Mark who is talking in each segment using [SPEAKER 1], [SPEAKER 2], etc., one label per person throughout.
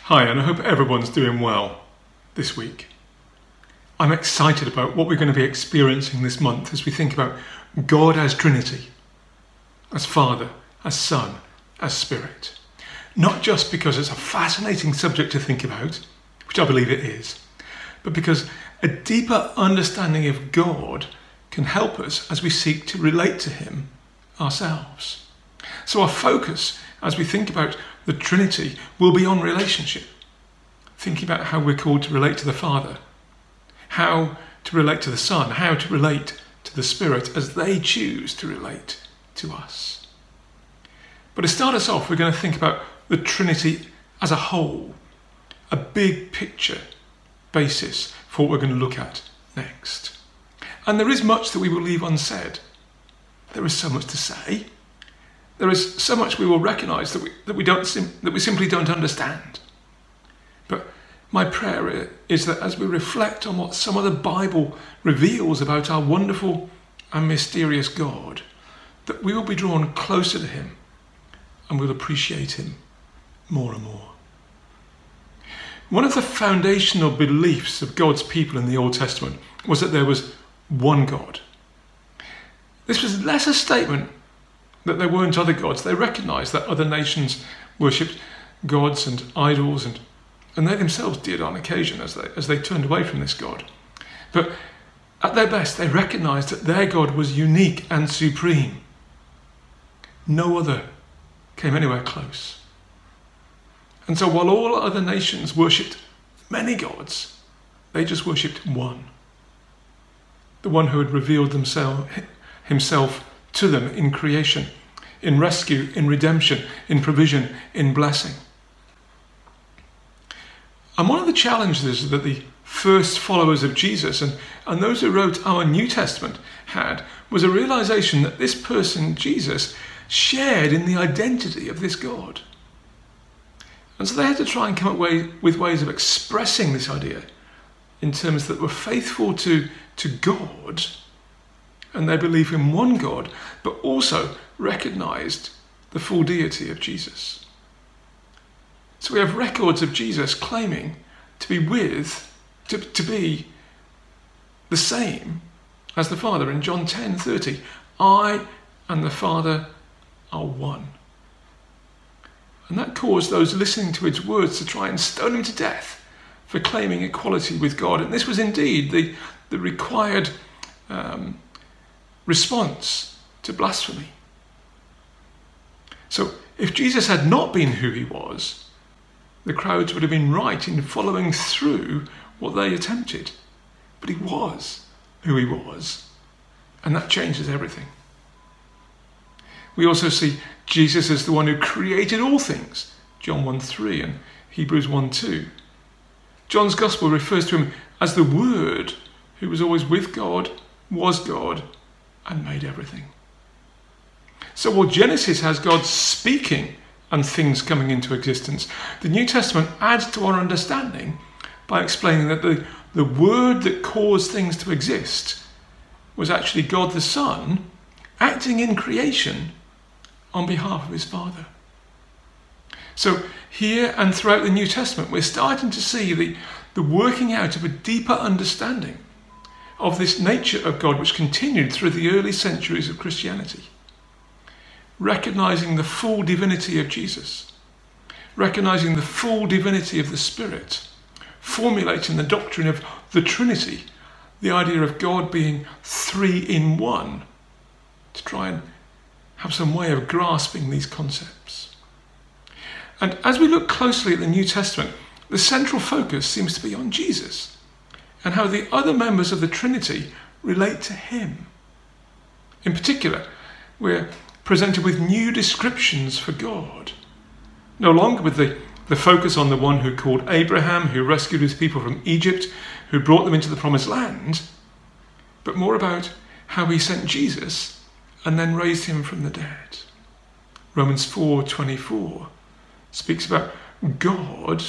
[SPEAKER 1] Hi, and I hope everyone's doing well this week. I'm excited about what we're going to be experiencing this month as we think about God as Trinity, as Father, as Son, as Spirit. Not just because it's a fascinating subject to think about, which I believe it is, but because a deeper understanding of God can help us as we seek to relate to Him ourselves. So our focus as we think about the Trinity will be on relationship, thinking about how we're called to relate to the Father, how to relate to the Son, how to relate to the Spirit as they choose to relate to us. But to start us off, we're going to think about the Trinity as a whole, a big picture basis for what we're going to look at next. And there is much that we will leave unsaid. There is so much to say. There is so much we will recognise that we simply don't understand. But my prayer is that as we reflect on what some of the Bible reveals about our wonderful and mysterious God, that we will be drawn closer to Him and will appreciate Him more and more. One of the foundational beliefs of God's people in the Old Testament was that there was one God. This was less a statement that there weren't other gods. They recognised that other nations worshipped gods and idols, and they themselves did on occasion as they turned away from this God. But at their best, they recognised that their God was unique and supreme. No other came anywhere close. And so while all other nations worshipped many gods, they just worshipped one. The one who had revealed himself to them in creation, in rescue, in redemption, in provision, in blessing. And one of the challenges that the first followers of Jesus and those who wrote our New Testament had was a realization that this person, Jesus, shared in the identity of this God. And so they had to try and come up with ways of expressing this idea in terms that were faithful to God and their belief in one God, but also recognised the full deity of Jesus. So we have records of Jesus claiming to be the same as the Father. In John 10:30, I and the Father are one. And that caused those listening to his words to try and stone him to death for claiming equality with God. And this was indeed the required response to blasphemy. So if Jesus had not been who he was, the crowds would have been right in following through what they attempted. But he was who he was, and that changes everything. We also see Jesus as the one who created all things, John 1:3 and Hebrews 1:2. John's Gospel refers to him as the Word who was always with God, was God, and made everything. So while Genesis has God speaking and things coming into existence, the New Testament adds to our understanding by explaining that the Word that caused things to exist was actually God the Son acting in creation on behalf of his Father. So here and throughout the New Testament, we're starting to see the working out of a deeper understanding of this nature of God which continued through the early centuries of Christianity. Recognizing the full divinity of Jesus, recognizing the full divinity of the Spirit, formulating the doctrine of the Trinity, the idea of God being three in one, to try and have some way of grasping these concepts. And as we look closely at the New Testament, the central focus seems to be on Jesus and how the other members of the Trinity relate to him. In particular, we're presented with new descriptions for God, no longer with the focus on the one who called Abraham, who rescued his people from Egypt, who brought them into the promised land, but more about how he sent Jesus and then raised him from the dead. Romans 4:24 speaks about God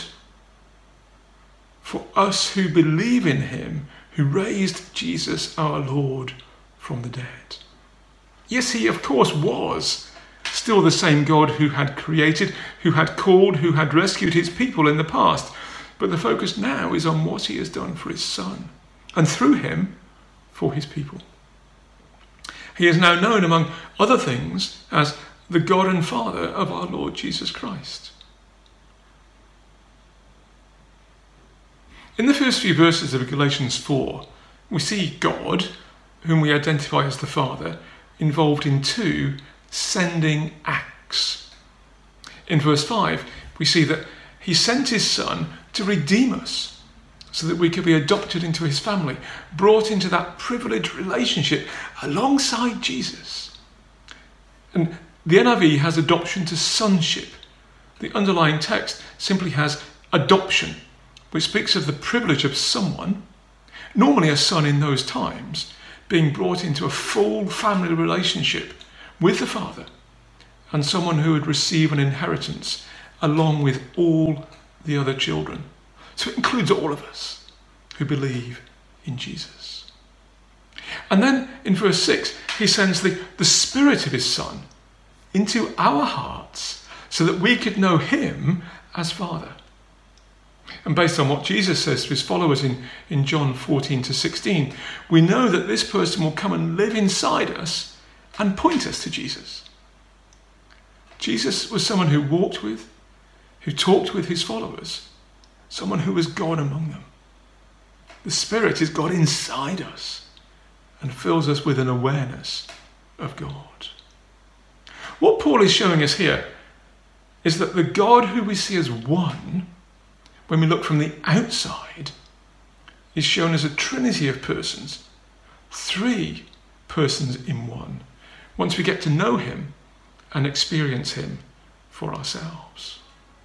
[SPEAKER 1] for us who believe in him, who raised Jesus our Lord from the dead. Yes, he of course was still the same God who had created, who had called, who had rescued his people in the past. But the focus now is on what he has done for his Son, and through him, for his people. He is now known, among other things, as the God and Father of our Lord Jesus Christ. In the first few verses of Galatians 4, we see God, whom we identify as the Father, involved in two sending acts. In verse 5, we see that he sent his Son to redeem us so that we could be adopted into his family, brought into that privileged relationship alongside Jesus. And the NIV has adoption to sonship. The underlying text simply has adoption, which speaks of the privilege of someone, normally a son in those times, being brought into a full family relationship with the Father and someone who would receive an inheritance along with all the other children. So it includes all of us who believe in Jesus. And then in verse 6, he sends the Spirit of his Son into our hearts so that we could know him as Father. And based on what Jesus says to his followers in John 14-16, we know that this person will come and live inside us and point us to Jesus. Jesus was someone who walked with, who talked with his followers, someone who was God among them. The Spirit is God inside us and fills us with an awareness of God. What Paul is showing us here is that the God who we see as one, when we look from the outside, is shown as a trinity of persons, three persons in one, once we get to know him and experience him for ourselves.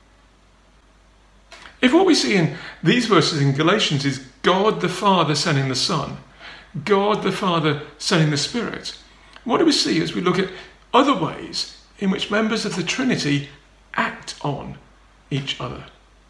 [SPEAKER 1] If what we see in these verses in Galatians is God the Father sending the Son, God the Father sending the Spirit, what do we see as we look at other ways in which members of the Trinity act on each other?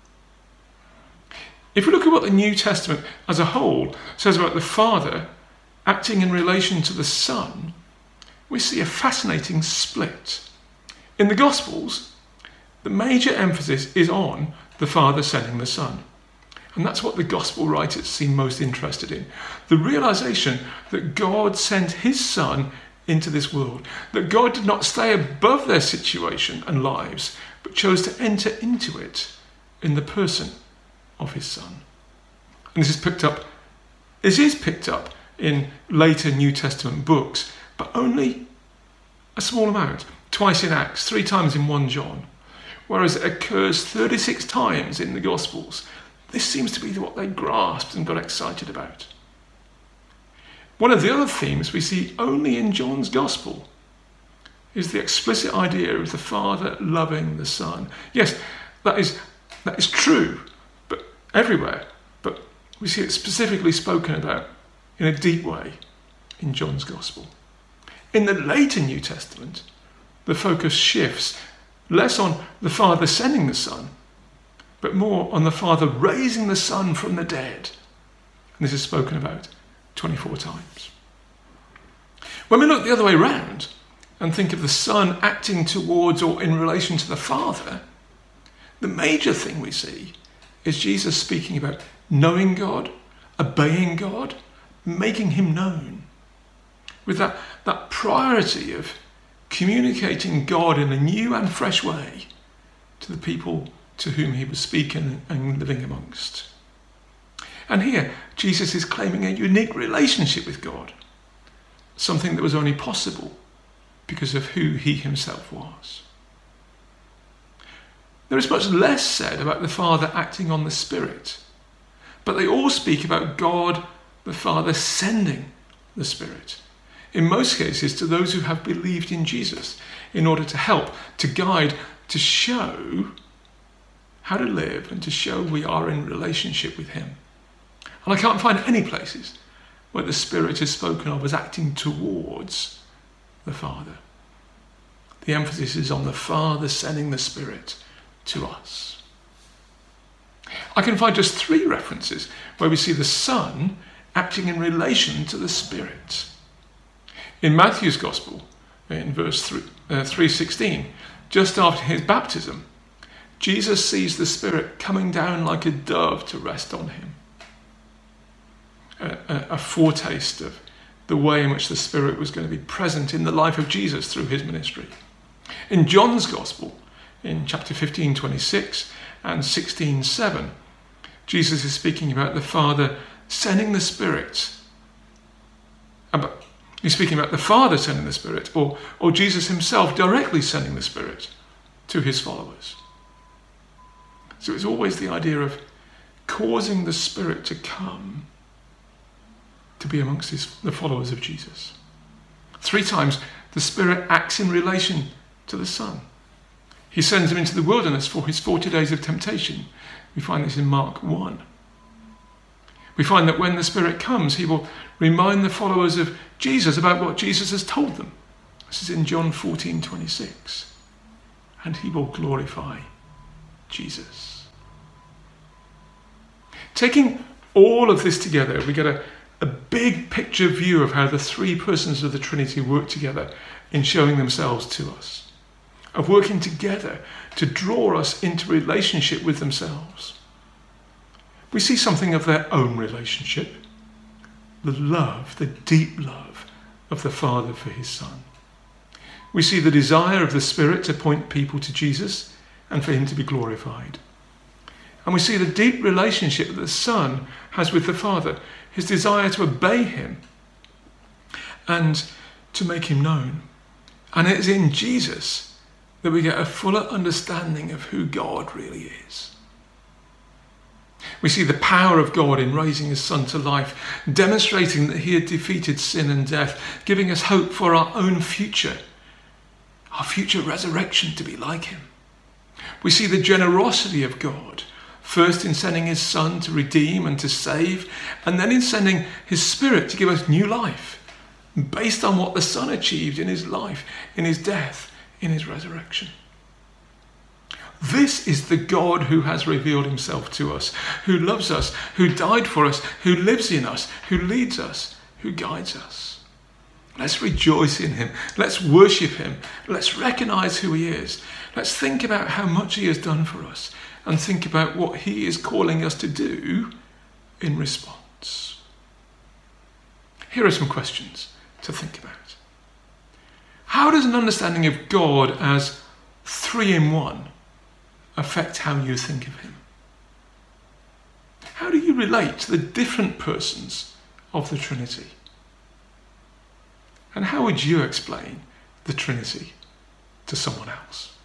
[SPEAKER 1] If we look at what the New Testament as a whole says about the Father acting in relation to the Son, we see a fascinating split. In the Gospels, the major emphasis is on the Father sending the Son. And that's what the Gospel writers seem most interested in. The realization that God sent his Son into this world, that God did not stay above their situation and lives, but chose to enter into it in the person of his Son. And this is picked up in later New Testament books, but only a small amount. Twice in Acts, 3 times in 1 John. Whereas it occurs 36 times in the Gospels. This seems to be what they grasped and got excited about. One of the other themes we see only in John's Gospel is the explicit idea of the Father loving the Son. Yes, that is true, but everywhere. But we see it specifically spoken about in a deep way in John's Gospel. In the later New Testament, the focus shifts less on the Father sending the Son, but more on the Father raising the Son from the dead. And this is spoken about 24 times. When we look the other way round and think of the Son acting towards or in relation to the Father, the major thing we see is Jesus speaking about knowing God, obeying God, making him known, with that priority of communicating God in a new and fresh way to the people to whom he was speaking and living amongst. And here, Jesus is claiming a unique relationship with God, something that was only possible because of who he himself was. There is much less said about the Father acting on the Spirit, but they all speak about God the Father sending the Spirit, in most cases to those who have believed in Jesus, in order to help, to guide, to show how to live and to show we are in relationship with him. And I can't find any places where the Spirit is spoken of as acting towards the Father. The emphasis is on the Father sending the Spirit to us. I can find just 3 references where we see the Son acting in relation to the Spirit. In Matthew's Gospel, in 3:16, just after his baptism, Jesus sees the Spirit coming down like a dove to rest on him. A foretaste of the way in which the Spirit was going to be present in the life of Jesus through his ministry. In John's Gospel, in chapter 15:26 and 16:7, Jesus is speaking about the Father sending the Spirit. He's speaking about the Father sending the Spirit, or Jesus himself directly sending the Spirit to his followers. So it's always the idea of causing the Spirit to come to be amongst the followers of Jesus. 3 times the Spirit acts in relation to the Son. He sends him into the wilderness for his 40 days of temptation. We find this in Mark 1. We find that when the Spirit comes, he will remind the followers of Jesus about what Jesus has told them. This is in John 14:26. And he will glorify Jesus. Taking all of this together, we get a big picture view of how the 3 persons of the Trinity work together in showing themselves to us, of working together to draw us into relationship with themselves. We see something of their own relationship, the love, the deep love of the Father for his Son. We see the desire of the Spirit to point people to Jesus and for him to be glorified. And we see the deep relationship that the Son has with the Father, his desire to obey him and to make him known. And it is in Jesus that we get a fuller understanding of who God really is. We see the power of God in raising his Son to life, demonstrating that he had defeated sin and death, giving us hope for our own future, our future resurrection to be like him. We see the generosity of God, first in sending his Son to redeem and to save, and then in sending his Spirit to give us new life, based on what the Son achieved in his life, in his death, in his resurrection. This is the God who has revealed himself to us, who loves us, who died for us, who lives in us, who leads us, who guides us. Let's rejoice in him. Let's worship him. Let's recognize who he is. Let's think about how much he has done for us and think about what he is calling us to do in response. Here are some questions to think about. How does an understanding of God as 3 in 1 affect how you think of him? How do you relate to the different persons of the Trinity? And how would you explain the Trinity to someone else?